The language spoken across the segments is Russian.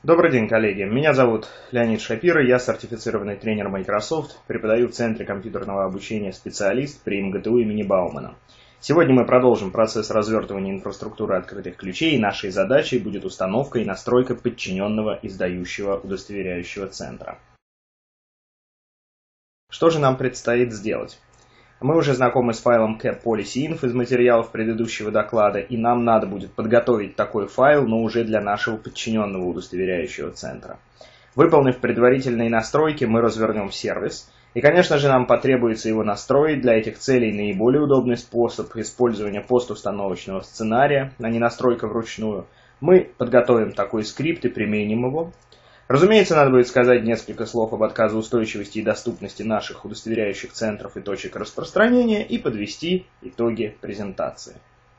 Добрый день, коллеги. Меня зовут Леонид Шапира, я сертифицированный тренер Microsoft, преподаю в Центре компьютерного обучения специалист при МГТУ имени Баумана. Сегодня мы продолжим процесс развертывания инфраструктуры открытых ключей, и нашей задачей будет установка и настройка подчиненного издающего удостоверяющего центра. Что же нам предстоит сделать? Мы уже знакомы с файлом CAP-Policy-Inf из материалов предыдущего доклада, и нам надо будет подготовить такой файл, но уже для нашего подчиненного удостоверяющего центра. Выполнив предварительные настройки, мы развернем сервис, и, конечно же, нам потребуется его настроить. Для этих целей наиболее удобный способ использования поstuстановочного сценария, а не настройка вручную. Мы подготовим такой скрипт и применим его. Разумеется, надо будет сказать несколько слов об отказоустойчивости и доступности наших удостоверяющих центров и точек распространения и подвести итоги презентации.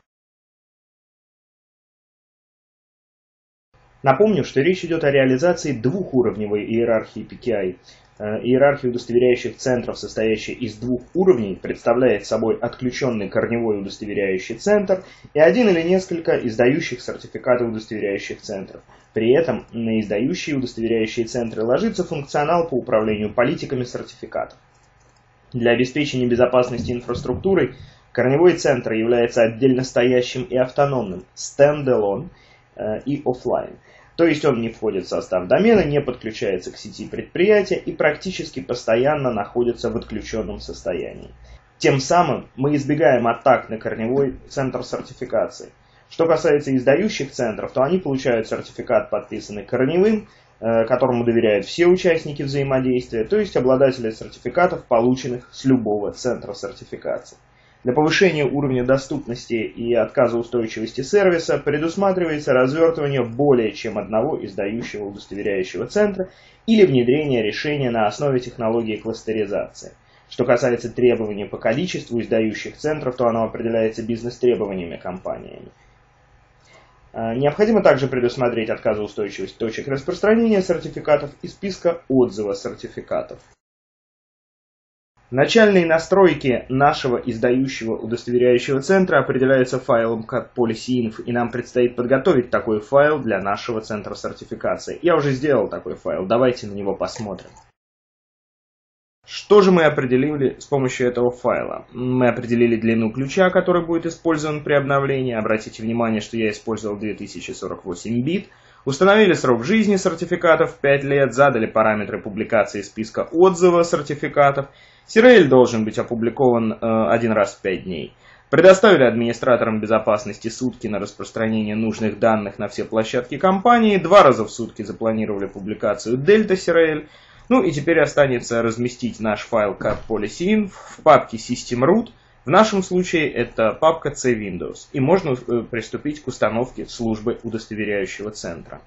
Напомню, что речь идет о реализации двухуровневой иерархии PKI. Иерархия удостоверяющих центров, состоящая из двух уровней, представляет собой отключенный корневой удостоверяющий центр и один или несколько издающих сертификаты удостоверяющих центров. При этом на издающие удостоверяющие центры ложится функционал по управлению политиками сертификатов. Для обеспечения безопасности инфраструктуры корневой центр является отдельно стоящим и автономным, standalone и offline. То есть он не входит в состав домена, не подключается к сети предприятия и практически постоянно находится в отключенном состоянии. Тем самым мы избегаем атак на корневой центр сертификации. Что касается издающих центров, то они получают сертификат, подписанный корневым, которому доверяют все участники взаимодействия, то есть обладатели сертификатов, полученных с любого центра сертификации. Для повышения уровня доступности и отказоустойчивости сервиса предусматривается развертывание более чем одного издающего удостоверяющего центра или внедрение решения на основе технологии кластеризации. Что касается требований по количеству издающих центров, то оно определяется бизнес-требованиями компаниями. Необходимо также предусмотреть отказоустойчивость точек распространения сертификатов и списка отзыва сертификатов. Начальные настройки нашего издающего удостоверяющего центра определяются файлом CAP-Policy-Inf, и нам предстоит подготовить такой файл для нашего центра сертификации. Я уже сделал такой файл, давайте на него посмотрим. Что же мы определили с помощью этого файла? Мы определили длину ключа, который будет использован при обновлении. Обратите внимание, что я использовал 2048 бит. Установили срок жизни сертификатов 5 лет, задали параметры публикации списка отзыва сертификатов. CRL должен быть опубликован один раз в 5 дней. Предоставили администраторам безопасности сутки на распространение нужных данных на все площадки компании. 2 раза в сутки запланировали публикацию Delta CRL. Ну и теперь останется разместить наш файл CAP-Policy-Inf в папке System-Root. В нашем случае это папка C-Windows. И можно приступить к установке службы удостоверяющего центра.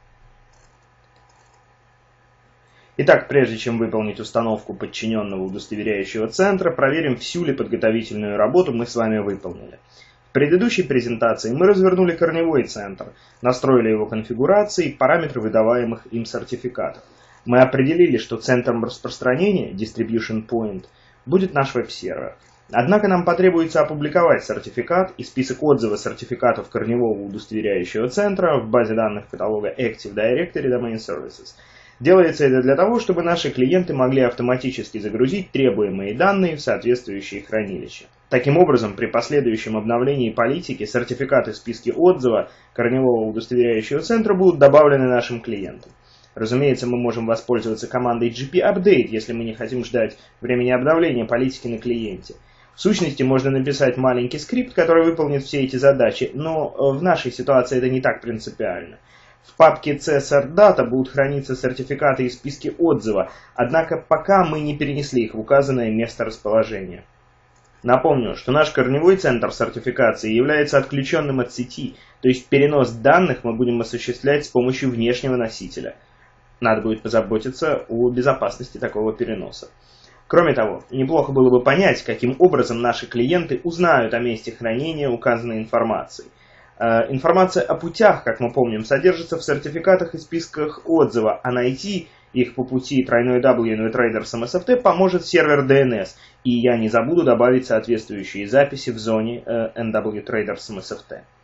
Итак, прежде чем выполнить установку подчиненного удостоверяющего центра, проверим, всю ли подготовительную работу мы с вами выполнили. В предыдущей презентации мы развернули корневой центр, настроили его конфигурации и параметры выдаваемых им сертификатов. Мы определили, что центром распространения, Distribution Point, будет наш веб-сервер. Однако нам потребуется опубликовать сертификат и список отзыва сертификатов корневого удостоверяющего центра в базе данных каталога Active Directory Domain Services. Делается это для того, чтобы наши клиенты могли автоматически загрузить требуемые данные в соответствующие хранилища. Таким образом, при последующем обновлении политики сертификаты в списке отзыва корневого удостоверяющего центра будут добавлены нашим клиентам. Разумеется, мы можем воспользоваться командой gp-update, если мы не хотим ждать времени обновления политики на клиенте. В сущности, можно написать маленький скрипт, который выполнит все эти задачи, но в нашей ситуации это не так принципиально. В папке CSR-Data будут храниться сертификаты и списки отзыва, однако пока мы не перенесли их в указанное место расположения. Напомню, что наш корневой центр сертификации является отключенным от сети, то есть перенос данных мы будем осуществлять с помощью внешнего носителя. Надо будет позаботиться о безопасности такого переноса. Кроме того, неплохо было бы понять, каким образом наши клиенты узнают о месте хранения указанной информации. Информация о путях, как мы помним, содержится в сертификатах и списках отзыва, а найти их по пути www.traders MSFT поможет сервер DNS, и я не забуду добавить соответствующие записи в зоне NW Traders MSFT.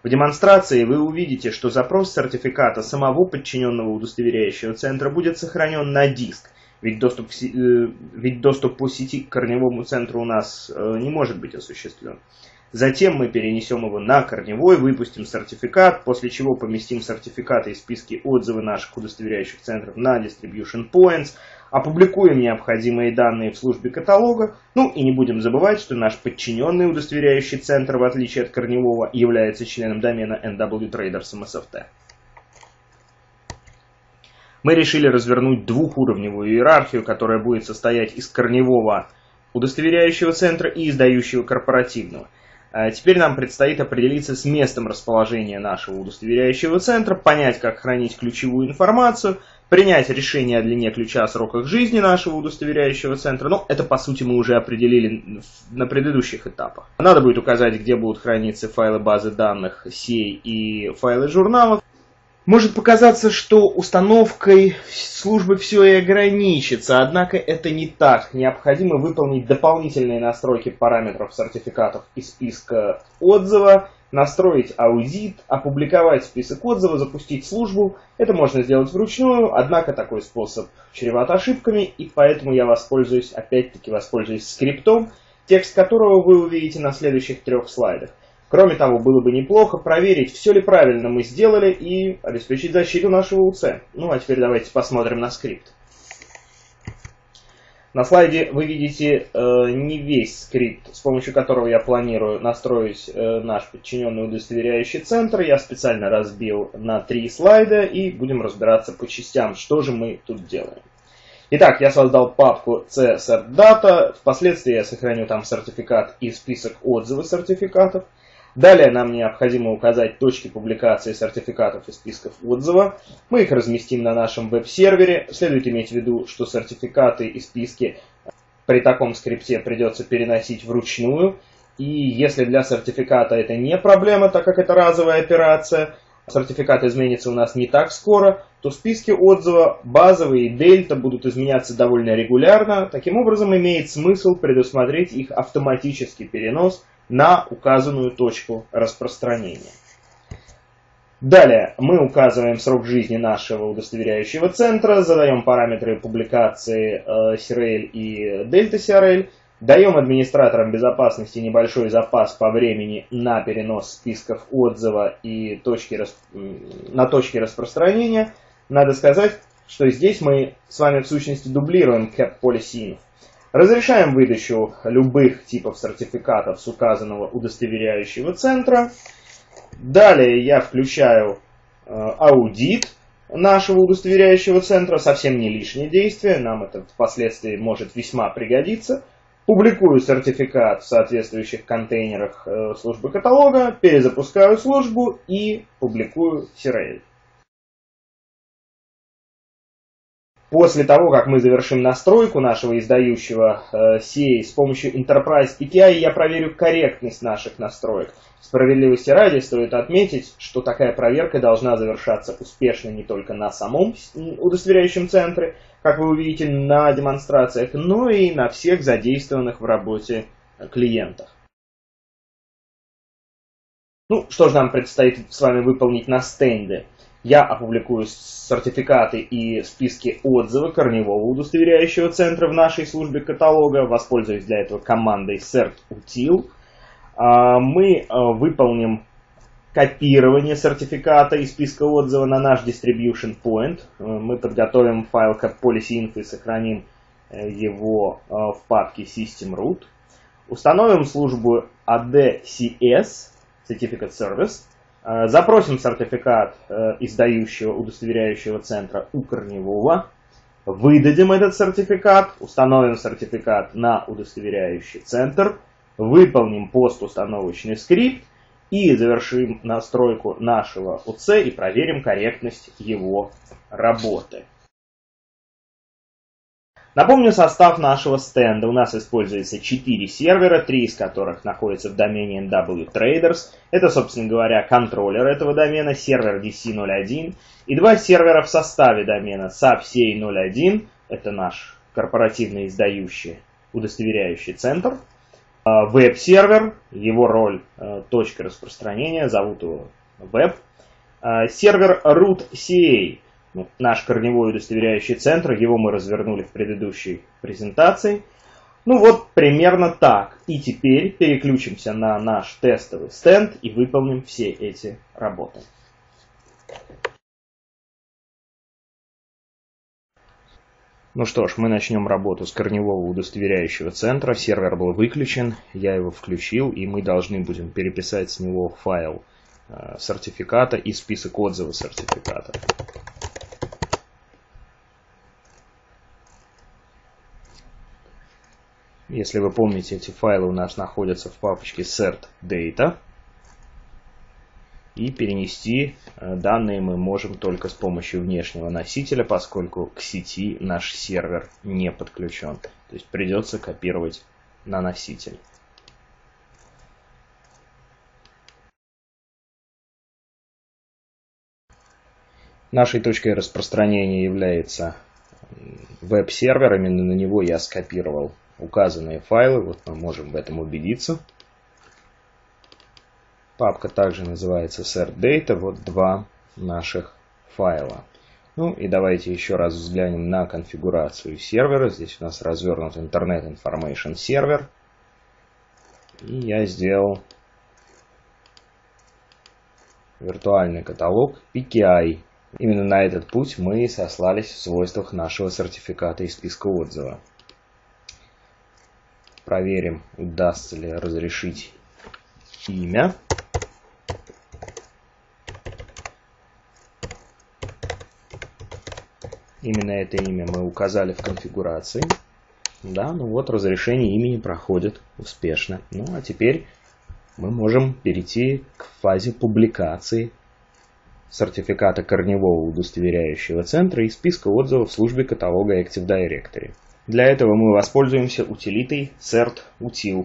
В демонстрации вы увидите, что запрос сертификата самого подчиненного удостоверяющего центра будет сохранен на диск, ведь доступ по сети к корневому центру у нас не может быть осуществлен. Затем мы перенесем его на корневой, выпустим сертификат, после чего поместим сертификаты и списки отзывов наших удостоверяющих центров на Distribution Points, опубликуем необходимые данные в службе каталога, ну и не будем забывать, что наш подчиненный удостоверяющий центр, в отличие от корневого, является членом домена NW Traders MSFT. Мы решили развернуть двухуровневую иерархию, которая будет состоять из корневого удостоверяющего центра и издающего корпоративного. Теперь нам предстоит определиться с местом расположения нашего удостоверяющего центра, понять, как хранить ключевую информацию, принять решение о длине ключа, о сроках жизни нашего удостоверяющего центра. Но это, по сути, мы уже определили на предыдущих этапах. Надо будет указать, где будут храниться файлы базы данных сей и файлы журналов. Может показаться, что установкой службы все и ограничится, однако это не так. Необходимо выполнить дополнительные настройки параметров сертификатов из списка отзыва, настроить аудит, опубликовать список отзыва, запустить службу. Это можно сделать вручную, однако такой способ чреват ошибками, и поэтому я воспользуюсь скриптом, текст которого вы увидите на следующих 3 слайдах. Кроме того, было бы неплохо проверить, все ли правильно мы сделали и обеспечить защиту нашего УЦ. Ну а теперь давайте посмотрим на скрипт. На слайде вы видите не весь скрипт, с помощью которого я планирую настроить наш подчиненный удостоверяющий центр. Я специально разбил на 3 слайда и будем разбираться по частям, что же мы тут делаем. Итак, я создал папку CSertData, впоследствии я сохраню там сертификат и список отзывов сертификатов. Далее нам необходимо указать точки публикации сертификатов и списков отзыва. Мы их разместим на нашем веб-сервере. Следует иметь в виду, что сертификаты и списки при таком скрипте придется переносить вручную. И если для сертификата это не проблема, так как это разовая операция, сертификат изменится у нас не так скоро, то списки отзыва, базовые и дельта будут изменяться довольно регулярно. Таким образом, имеет смысл предусмотреть их автоматический перенос на указанную точку распространения. Далее мы указываем срок жизни нашего удостоверяющего центра, задаем параметры публикации CRL и Delta CRL, даем администраторам безопасности небольшой запас по времени на перенос списков отзыва и на точки распространения. Надо сказать, что здесь мы с вами в сущности дублируем cap policy. Разрешаем выдачу любых типов сертификатов с указанного удостоверяющего центра. Далее я включаю аудит нашего удостоверяющего центра. Совсем не лишнее действие, нам это впоследствии может весьма пригодиться. Публикую сертификат в соответствующих контейнерах службы каталога, перезапускаю службу и публикую CRL. После того, как мы завершим настройку нашего издающего CA с помощью Enterprise API, я проверю корректность наших настроек. Справедливости ради стоит отметить, что такая проверка должна завершаться успешно не только на самом удостоверяющем центре, как вы увидите на демонстрациях, но и на всех задействованных в работе клиентах. Ну, что же нам предстоит с вами выполнить на стенде? Я опубликую сертификаты и списки отзывов корневого удостоверяющего центра в нашей службе каталога. Воспользуюсь для этого командой certutil. Мы выполним копирование сертификата и списка отзывов на наш Distribution Point. Мы подготовим файл CapPolicyInfo и сохраним его в папке system.root. Установим службу ADCS, Certificate Service. Запросим сертификат издающего удостоверяющего центра у корневого. Выдадим этот сертификат, установим сертификат на удостоверяющий центр, выполним поstuстановочный скрипт и завершим настройку нашего УЦ и проверим корректность его работы. Напомню состав нашего стенда. У нас используется 4 сервера, 3 из которых находятся в домене NW Traders. Это, собственно говоря, контроллер этого домена, сервер DC01. И 2 сервера в составе домена SAP-CA01. Это наш корпоративный издающий удостоверяющий центр. Веб-сервер, его роль точка распространения, зовут его веб. Сервер root CA, наш корневой удостоверяющий центр, его мы развернули в предыдущей презентации. Ну вот примерно так. И теперь переключимся на наш тестовый стенд и выполним все эти работы. Ну что ж, мы начнем работу с корневого удостоверяющего центра. Сервер был выключен, я его включил, и мы должны будем переписать с него файл сертификата и список отзывов сертификата. Если вы помните, эти файлы у нас находятся в папочке CertData. И перенести данные мы можем только с помощью внешнего носителя, поскольку к сети наш сервер не подключен. То есть придется копировать на носитель. Нашей точкой распространения является веб-сервер. Именно на него я скопировал указанные файлы. Вот мы можем в этом убедиться. Папка также называется CertData. Вот два наших файла. Ну и давайте еще раз взглянем на конфигурацию сервера. Здесь у нас развернут Internet Information Server. И я сделал виртуальный каталог PKI. Именно на этот путь мы и сослались в свойствах нашего сертификата и списка отзыва. Проверим, удастся ли разрешить имя. Именно это имя мы указали в конфигурации. Да, ну вот разрешение имени проходит успешно. Ну а теперь мы можем перейти к фазе публикации сертификата корневого удостоверяющего центра и списка отзывов в службе каталога Active Directory. Для этого мы воспользуемся утилитой CertUtil.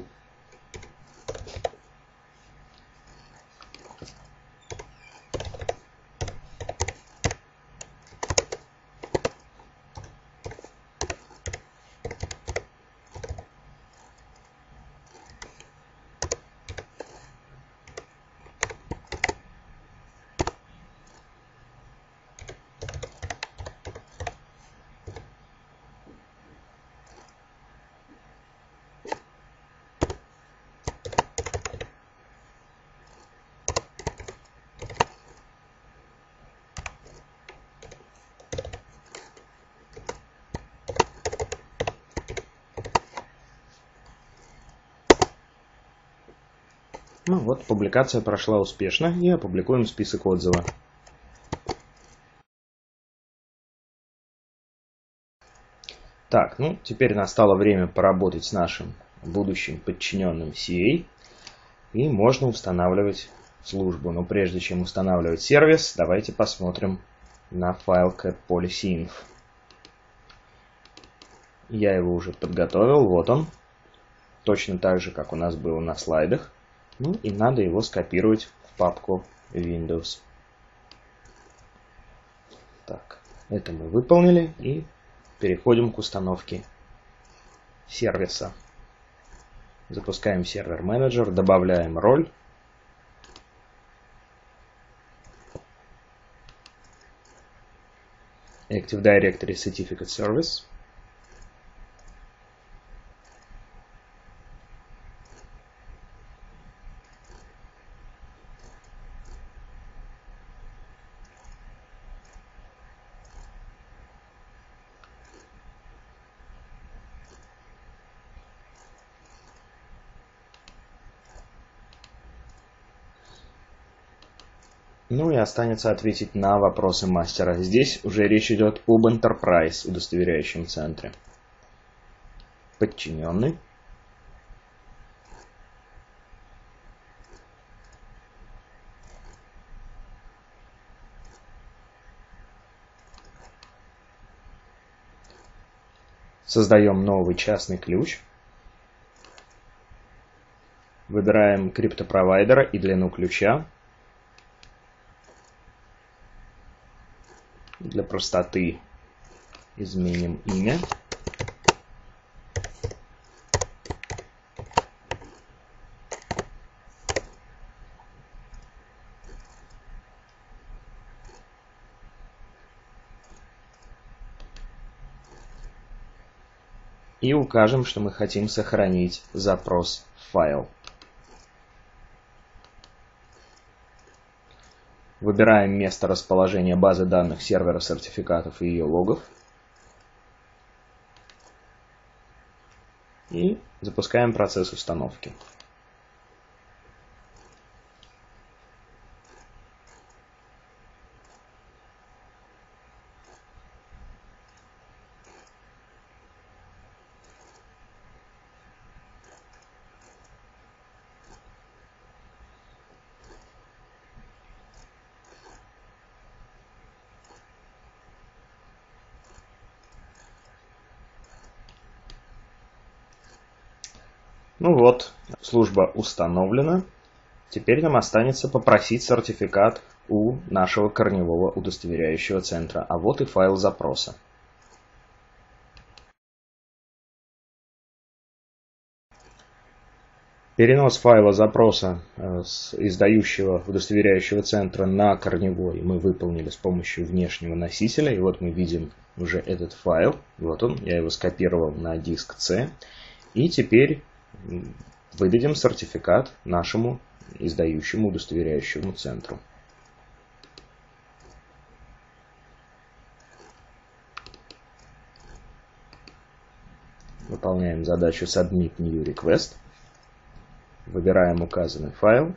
Ну вот, публикация прошла успешно, и опубликуем список отзывов. Так, ну теперь настало время поработать с нашим будущим подчиненным CA, и можно устанавливать службу. Но прежде чем устанавливать сервис, давайте посмотрим на файл cat-policy-inf. Я его уже подготовил, вот он, точно так же, как у нас было на слайдах. Ну и надо его скопировать в папку Windows. Так, это мы выполнили и переходим к установке сервиса. Запускаем сервер менеджер, добавляем роль. Active Directory Certificate Service. Ну и останется ответить на вопросы мастера. Здесь уже речь идет об Enterprise удостоверяющем центре. Подчиненный. Создаем новый частный ключ. Выбираем криптопровайдера и длину ключа. Для простоты изменим имя. и укажем, что мы хотим сохранить запрос в файл. Выбираем место расположения базы данных сервера сертификатов и ее логов. И запускаем процесс установки. Ну вот, служба установлена. Теперь нам останется попросить сертификат у нашего корневого удостоверяющего центра. А вот и файл запроса. Перенос файла запроса с издающего удостоверяющего центра на корневой мы выполнили с помощью внешнего носителя. И вот мы видим уже этот файл. Вот он, я его скопировал на диск C. И теперь выдадим сертификат нашему издающему удостоверяющему центру. Выполняем задачу Submit New Request. Выбираем указанный файл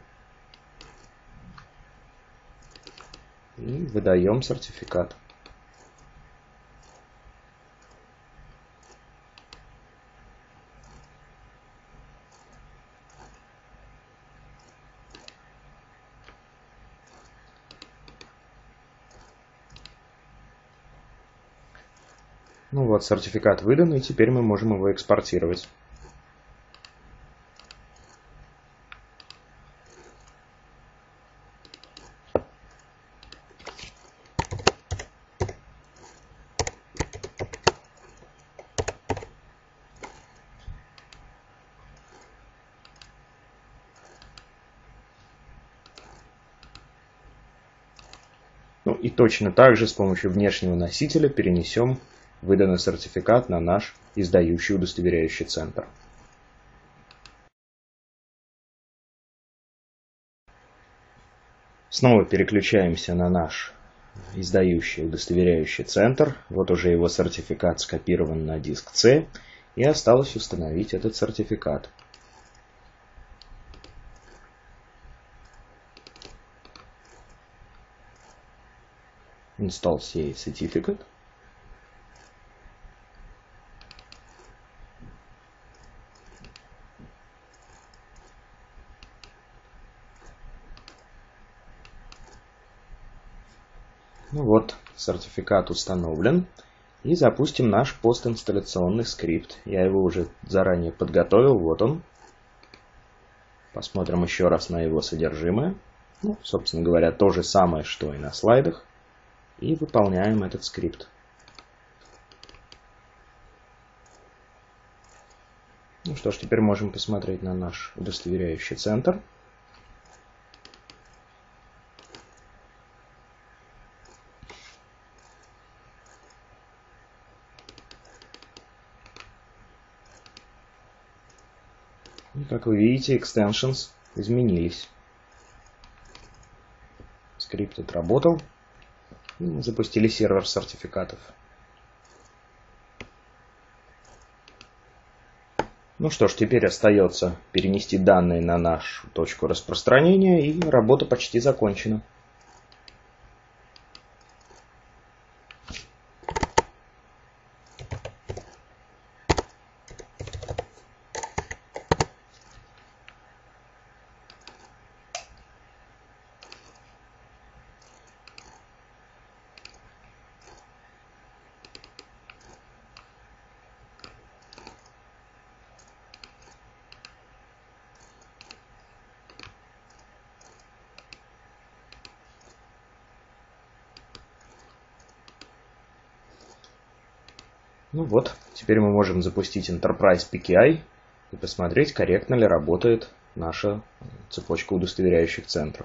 и выдаем сертификат. Ну вот, сертификат выдан, и теперь мы можем его экспортировать. Ну и точно так же с помощью внешнего носителя перенесем выданный сертификат на наш издающий удостоверяющий центр. Снова переключаемся на наш издающий удостоверяющий центр. Вот уже его сертификат скопирован на диск C. И осталось установить этот сертификат. Install CA Certificate. Ну вот, сертификат установлен. И запустим наш постинсталляционный скрипт. Я его уже заранее подготовил. Вот он. Посмотрим еще раз на его содержимое. Ну, собственно говоря, то же самое, что и на слайдах. И выполняем этот скрипт. Ну что ж, теперь можем посмотреть на наш удостоверяющий центр. И, как вы видите, extensions изменились. Скрипт отработал. И мы запустили сервер сертификатов. Ну что ж, теперь остается перенести данные на нашу точку распространения, и работа почти закончена. Ну вот, теперь мы можем запустить Enterprise PKI и посмотреть, корректно ли работает наша цепочка удостоверяющих центров.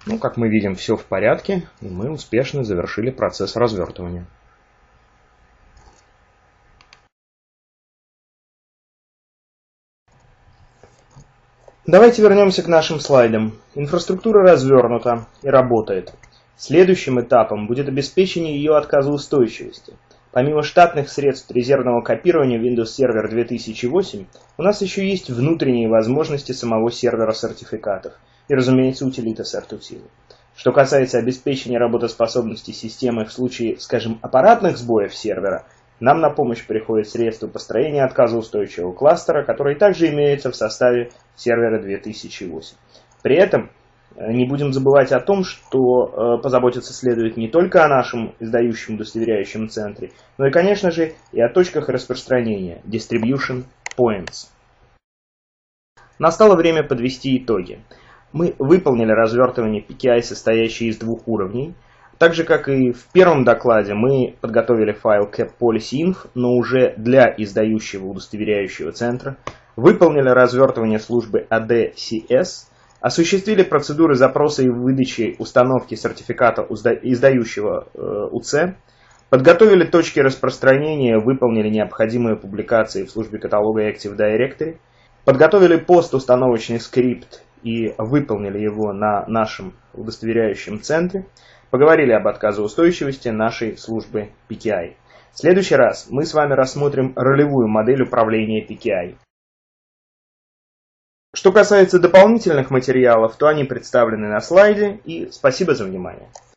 Ну, как мы видим, все в порядке, и мы успешно завершили процесс развертывания. Давайте вернемся к нашим слайдам. Инфраструктура развернута и работает. Следующим этапом будет обеспечение ее отказоустойчивости. Помимо штатных средств резервного копирования Windows Server 2008, у нас еще есть внутренние возможности самого сервера сертификатов и, разумеется, утилита CertUtil. Что касается обеспечения работоспособности системы в случае, скажем, аппаратных сбоев сервера, нам на помощь приходит средство построения отказоустойчивого кластера, который также имеется в составе сервера 2008. При этом не будем забывать о том, что позаботиться следует не только о нашем издающем удостоверяющем центре, но и, конечно же, и о точках распространения, Distribution Points. Настало время подвести итоги. Мы выполнили развертывание PKI, состоящее из двух уровней. Так же, как и в первом докладе, мы подготовили файл CapPolicyInf, но уже для издающего удостоверяющего центра, выполнили развертывание службы ADCS, осуществили процедуры запроса и выдачи установки сертификата издающего УЦ, подготовили точки распространения, выполнили необходимые публикации в службе каталога Active Directory, подготовили пост-установочный скрипт и выполнили его на нашем удостоверяющем центре, поговорили об отказоустойчивости нашей службы PKI. В следующий раз мы с вами рассмотрим ролевую модель управления PKI. Что касается дополнительных материалов, то они представлены на слайде, и спасибо за внимание.